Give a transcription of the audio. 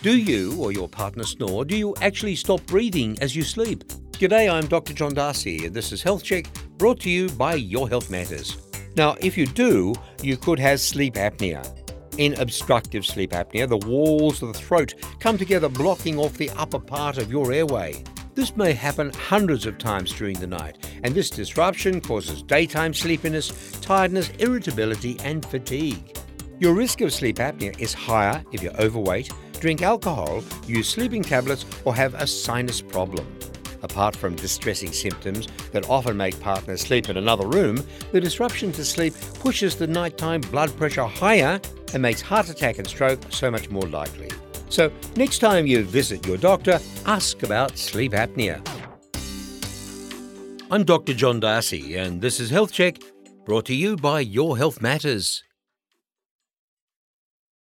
Do you or your partner snore? Do you actually stop breathing as you sleep? G'day, I'm Dr. John Darcy, and this is Health Check, brought to you by Your Health Matters. Now, if you do, you could have sleep apnea. In obstructive sleep apnea, the walls of the throat come together, blocking off the upper part of your airway. This may happen hundreds of times during the night, and this disruption causes daytime sleepiness, tiredness, irritability, and fatigue. Your risk of sleep apnea is higher if you're overweight, drink alcohol, use sleeping tablets, or have a sinus problem. Apart from distressing symptoms that often make partners sleep in another room, the disruption to sleep pushes the nighttime blood pressure higher and makes heart attack and stroke so much more likely. So next time you visit your doctor, ask about sleep apnea. I'm Dr. John Darcy, and this is Health Check, brought to you by Your Health Matters.